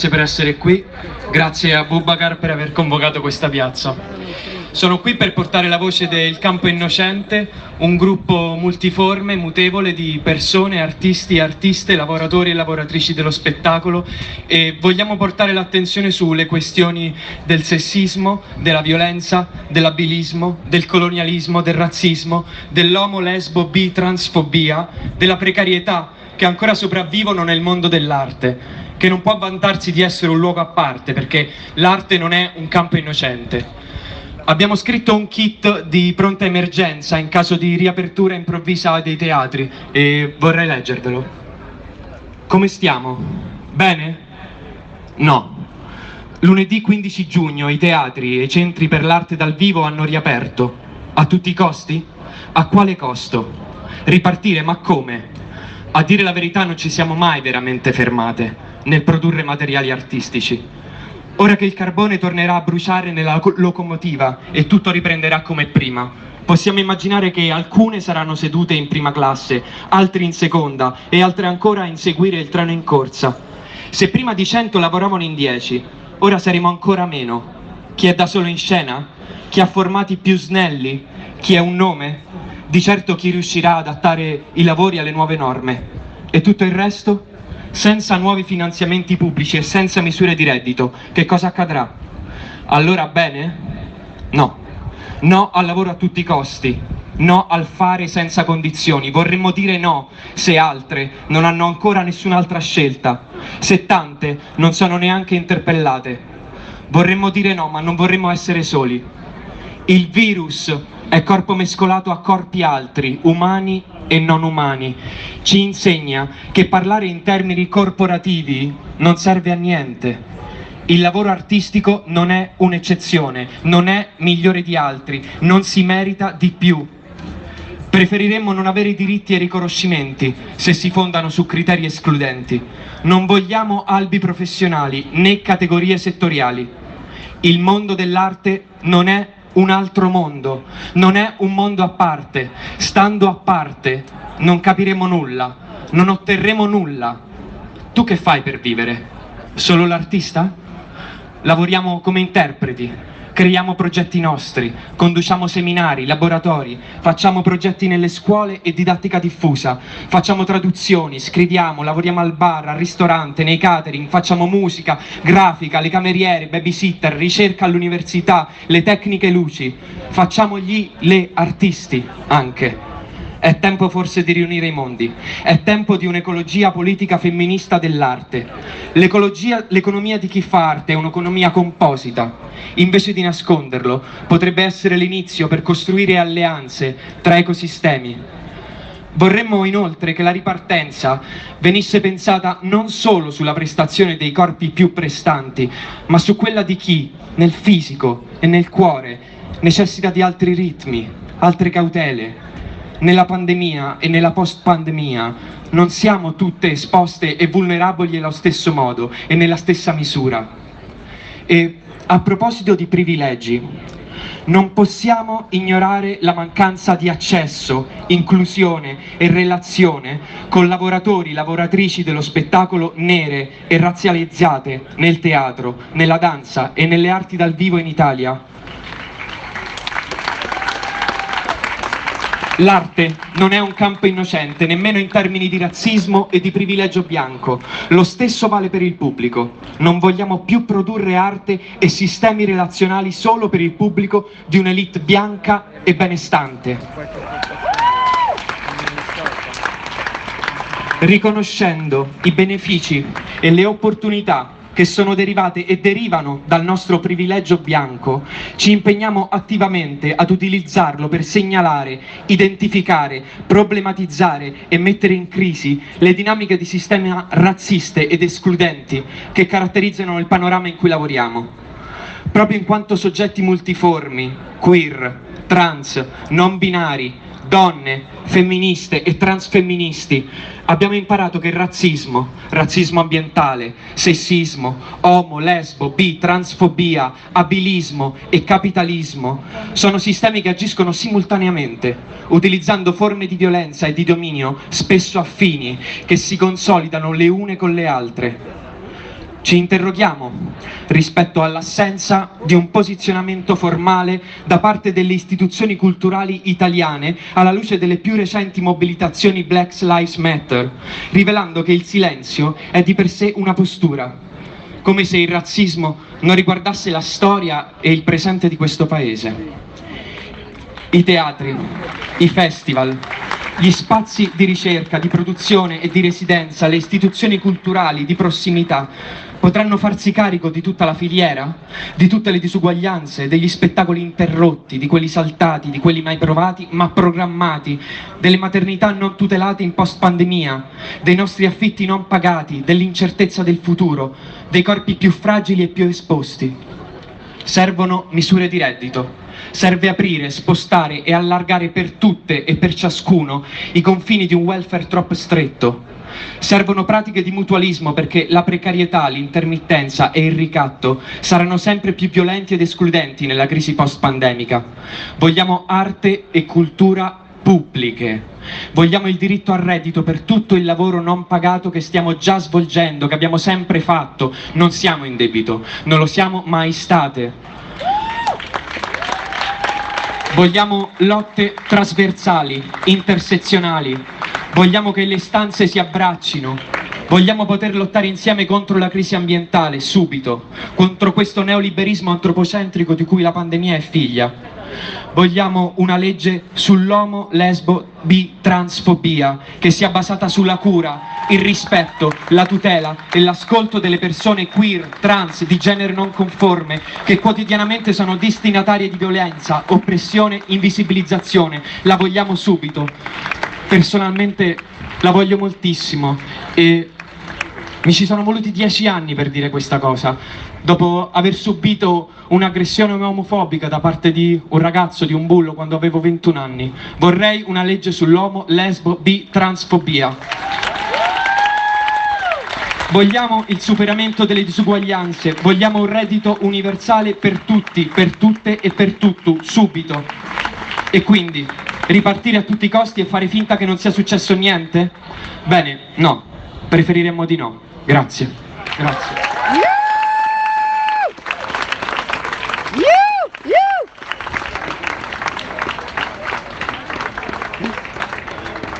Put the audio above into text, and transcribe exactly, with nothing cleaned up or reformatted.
per essere qui, grazie a Boubacar per aver convocato questa piazza. Sono qui per portare la voce del Campo Innocente, un gruppo multiforme, mutevole di persone, artisti e artiste, lavoratori e lavoratrici dello spettacolo, e vogliamo portare l'attenzione sulle questioni del sessismo, della violenza, dell'abilismo, del colonialismo, del razzismo, dell'omo, lesbo, bi, transfobia, della precarietà che ancora sopravvivono nel mondo dell'arte, che non può vantarsi di essere un luogo a parte, perché l'arte non è un campo innocente. Abbiamo scritto un kit di pronta emergenza in caso di riapertura improvvisa dei teatri e vorrei leggervelo. Come stiamo? Bene? No. Lunedì quindici giugno i teatri e i centri per l'arte dal vivo hanno riaperto. A tutti i costi? A quale costo? Ripartire, ma come? A dire la verità non ci siamo mai veramente fermate nel produrre materiali artistici. Ora che il carbone tornerà a bruciare nella locomotiva e tutto riprenderà come prima, possiamo immaginare che alcune saranno sedute in prima classe, altre in seconda e altre ancora a inseguire il treno in corsa. Se prima di cento lavoravano in dieci, ora saremo ancora meno. Chi è da solo in scena? Chi ha formati più snelli? Chi è un nome? Di certo chi riuscirà ad adattare i lavori alle nuove norme. E tutto il resto? Senza nuovi finanziamenti pubblici e senza misure di reddito, che cosa accadrà? Allora bene? No. No al lavoro a tutti i costi. No al fare senza condizioni. Vorremmo dire no se altre non hanno ancora nessun'altra scelta, se tante non sono neanche interpellate. Vorremmo dire no, ma non vorremmo essere soli. Il virus è corpo mescolato a corpi altri, umani e non umani. Ci insegna che parlare in termini corporativi non serve a niente. Il lavoro artistico non è un'eccezione, non è migliore di altri, non si merita di più. Preferiremmo non avere diritti e riconoscimenti se si fondano su criteri escludenti. Non vogliamo albi professionali né categorie settoriali. Il mondo dell'arte non è un altro mondo, non è un mondo a parte. Stando a parte non capiremo nulla, non otterremo nulla. Tu che fai per vivere? Solo l'artista? Lavoriamo come interpreti, creiamo progetti nostri, conduciamo seminari, laboratori, facciamo progetti nelle scuole e didattica diffusa, facciamo traduzioni, scriviamo, lavoriamo al bar, al ristorante, nei catering, facciamo musica, grafica, le cameriere, babysitter, ricerca all'università, le tecniche luci, facciamo gli, le artisti anche. È tempo forse di riunire i mondi, è tempo di un'ecologia politica femminista dell'arte. L'ecologia, l'economia di chi fa arte è un'economia composita. Invece di nasconderlo, potrebbe essere l'inizio per costruire alleanze tra ecosistemi. Vorremmo inoltre che la ripartenza venisse pensata non solo sulla prestazione dei corpi più prestanti, ma su quella di chi, nel fisico e nel cuore, necessita di altri ritmi, altre cautele. Nella pandemia e nella post-pandemia non siamo tutte esposte e vulnerabili allo stesso modo e nella stessa misura. E a proposito di privilegi, non possiamo ignorare la mancanza di accesso, inclusione e relazione con lavoratori, lavoratrici dello spettacolo nere e razzializzate nel teatro, nella danza e nelle arti dal vivo in Italia. L'arte non è un campo innocente, nemmeno in termini di razzismo e di privilegio bianco. Lo stesso vale per il pubblico. Non vogliamo più produrre arte e sistemi relazionali solo per il pubblico di un'elite bianca e benestante. Riconoscendo i benefici e le opportunità che sono derivate e derivano dal nostro privilegio bianco, ci impegniamo attivamente ad utilizzarlo per segnalare, identificare, problematizzare e mettere in crisi le dinamiche di sistema razziste ed escludenti che caratterizzano il panorama in cui lavoriamo. Proprio in quanto soggetti multiformi, queer, trans, non binari, donne, femministe e transfemministi, abbiamo imparato che il razzismo, razzismo ambientale, sessismo, omo, lesbo, bi, transfobia, abilismo e capitalismo sono sistemi che agiscono simultaneamente, utilizzando forme di violenza e di dominio spesso affini, che si consolidano le une con le altre. Ci interroghiamo rispetto all'assenza di un posizionamento formale da parte delle istituzioni culturali italiane alla luce delle più recenti mobilitazioni Black Lives Matter, rivelando che il silenzio è di per sé una postura, come se il razzismo non riguardasse la storia e il presente di questo paese. I teatri, i festival, gli spazi di ricerca, di produzione e di residenza, le istituzioni culturali di prossimità potranno farsi carico di tutta la filiera, di tutte le disuguaglianze, degli spettacoli interrotti, di quelli saltati, di quelli mai provati ma programmati, delle maternità non tutelate in post-pandemia, dei nostri affitti non pagati, dell'incertezza del futuro, dei corpi più fragili e più esposti. Servono misure di reddito. Serve aprire, spostare e allargare per tutte e per ciascuno i confini di un welfare troppo stretto. Servono pratiche di mutualismo perché la precarietà, l'intermittenza e il ricatto saranno sempre più violenti ed escludenti nella crisi post-pandemica. Vogliamo arte e cultura pubbliche. Vogliamo il diritto al reddito per tutto il lavoro non pagato che stiamo già svolgendo, che abbiamo sempre fatto. Non siamo in debito, non lo siamo mai state. Vogliamo lotte trasversali, intersezionali, vogliamo che le istanze si abbraccino, vogliamo poter lottare insieme contro la crisi ambientale, subito, contro questo neoliberismo antropocentrico di cui la pandemia è figlia. Vogliamo una legge sull'omo, lesbo, bi, transfobia, che sia basata sulla cura, il rispetto, la tutela e l'ascolto delle persone queer, trans, di genere non conforme, che quotidianamente sono destinatarie di violenza, oppressione, invisibilizzazione. La vogliamo subito. Personalmente la voglio moltissimo e mi ci sono voluti dieci anni per dire questa cosa. Dopo aver subito un'aggressione omofobica da parte di un ragazzo, di un bullo, quando avevo ventuno anni. Vorrei una legge sull'omo, lesbo, bi, transfobia. Vogliamo il superamento delle disuguaglianze, vogliamo un reddito universale per tutti, per tutte e per tutto, subito. E quindi, ripartire a tutti i costi e fare finta che non sia successo niente? Bene, no, preferiremmo di no. Grazie. Grazie.